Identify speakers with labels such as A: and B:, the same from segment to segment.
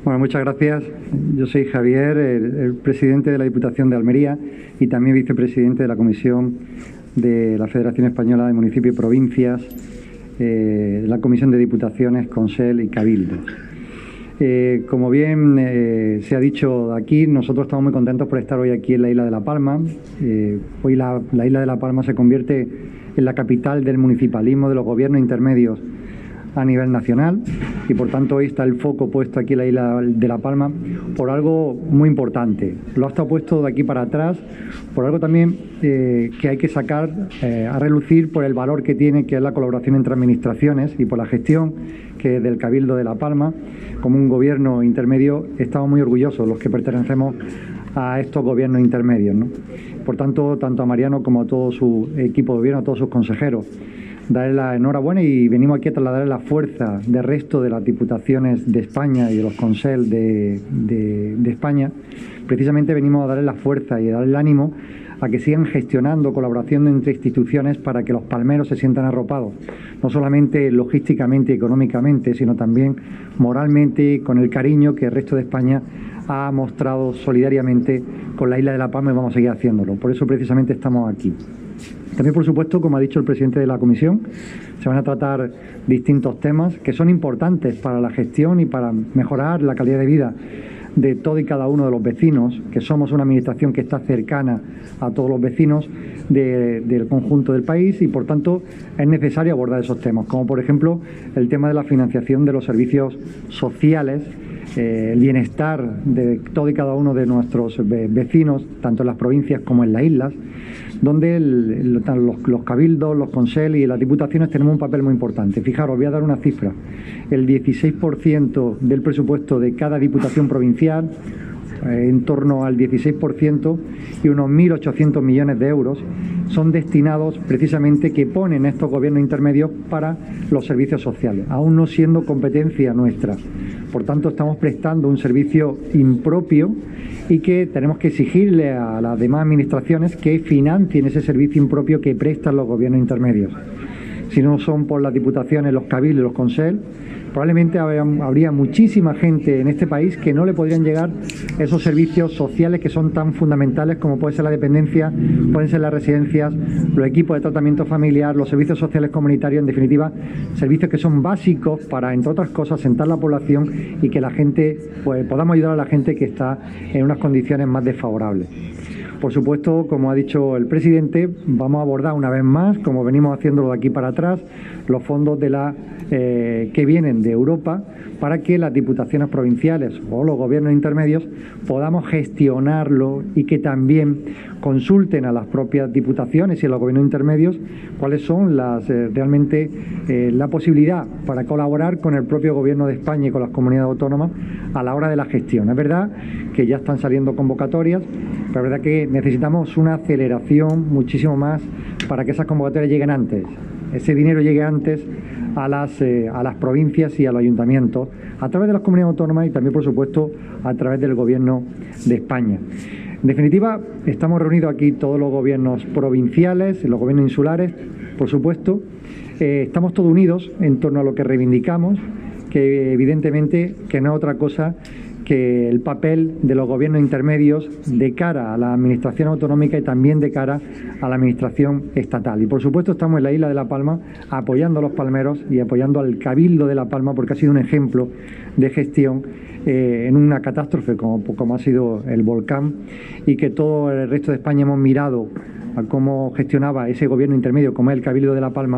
A: Bueno, muchas gracias. Yo soy Javier, el presidente de la Diputación de Almería y también vicepresidente de la Comisión de la Federación Española de Municipios y Provincias, la Comisión de Diputaciones, Consell y Cabildos. Como bien se ha dicho aquí, nosotros estamos muy contentos por estar hoy aquí en la isla de La Palma. Hoy la isla de La Palma se convierte en la capital del municipalismo, de los gobiernos intermedios a nivel nacional, y por tanto hoy está el foco puesto aquí en la isla de La Palma por algo muy importante. Lo ha estado puesto de aquí para atrás por algo también que hay que sacar a relucir por el valor que tiene, que es la colaboración entre administraciones, y por la gestión que del Cabildo de La Palma, como un gobierno intermedio, estamos muy orgullosos los que pertenecemos a estos gobiernos intermedios, ¿no? Por tanto, tanto a Mariano como a todo su equipo de gobierno, a todos sus consejeros, darle la enhorabuena, y venimos aquí a trasladarle la fuerza del resto de las diputaciones de España y de los consell de España. Precisamente venimos a darle la fuerza y a darle el ánimo a que sigan gestionando, colaboración entre instituciones para que los palmeros se sientan arropados, no solamente logísticamente y económicamente, sino también moralmente, con el cariño que el resto de España ha mostrado solidariamente con la isla de La Palma, y vamos a seguir haciéndolo. Por eso precisamente estamos aquí. También, por supuesto, como ha dicho el presidente de la comisión, se van a tratar distintos temas que son importantes para la gestión y para mejorar la calidad de vida de todo y cada uno de los vecinos, que somos una administración que está cercana a todos los vecinos del conjunto del país, y por tanto es necesario abordar esos temas, como por ejemplo el tema de la financiación de los servicios sociales, el bienestar de todo y cada uno de nuestros vecinos, tanto en las provincias como en las islas, donde los cabildos, los consell y las diputaciones tenemos un papel muy importante. Fijaros, voy a dar una cifra: el 16% del presupuesto de cada diputación provincial, en torno al 16%, y unos 1.800 millones de euros son destinados precisamente, que ponen estos gobiernos intermedios para los servicios sociales, aún no siendo competencia nuestra. Por tanto, estamos prestando un servicio impropio y que tenemos que exigirle a las demás administraciones que financien ese servicio impropio que prestan los gobiernos intermedios. Si no son por las diputaciones, los cabildos y los consell, probablemente habría muchísima gente en este país que no le podrían llegar esos servicios sociales que son tan fundamentales, como puede ser la dependencia, pueden ser las residencias, los equipos de tratamiento familiar, los servicios sociales comunitarios, en definitiva, servicios que son básicos para, entre otras cosas, sentar la población y que la gente, pues, podamos ayudar a la gente que está en unas condiciones más desfavorables. Por supuesto, como ha dicho el presidente, vamos a abordar una vez más, como venimos haciéndolo de aquí para atrás, los fondos que vienen de Europa, para que las diputaciones provinciales o los gobiernos intermedios podamos gestionarlo, y que también consulten a las propias diputaciones y a los gobiernos intermedios cuáles son realmente la posibilidad para colaborar con el propio gobierno de España y con las comunidades autónomas a la hora de la gestión. Es verdad que ya están saliendo convocatorias, pero es verdad que necesitamos una aceleración muchísimo más para que esas convocatorias lleguen antes, ese dinero llegue antes a las provincias y a los ayuntamientos, a través de las comunidades autónomas, y también, por supuesto, a través del gobierno de España. En definitiva, estamos reunidos aquí todos los gobiernos provinciales, los gobiernos insulares, por supuesto. Estamos todos unidos en torno a lo que reivindicamos, que evidentemente que no es otra cosa que el papel de los gobiernos intermedios de cara a la administración autonómica y también de cara a la administración estatal. Y por supuesto estamos en la isla de La Palma apoyando a los palmeros y apoyando al Cabildo de La Palma, porque ha sido un ejemplo de gestión en una catástrofe como ha sido el volcán, y que todo el resto de España hemos mirado a cómo gestionaba ese gobierno intermedio, como es el Cabildo de La Palma,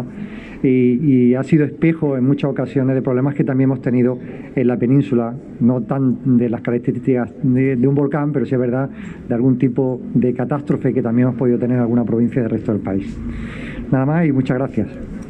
A: y ha sido espejo en muchas ocasiones de problemas que también hemos tenido en la península, no tan de las características de un volcán, pero sí es verdad de algún tipo de catástrofe que también hemos podido tener en alguna provincia del resto del país. Nada más y muchas gracias.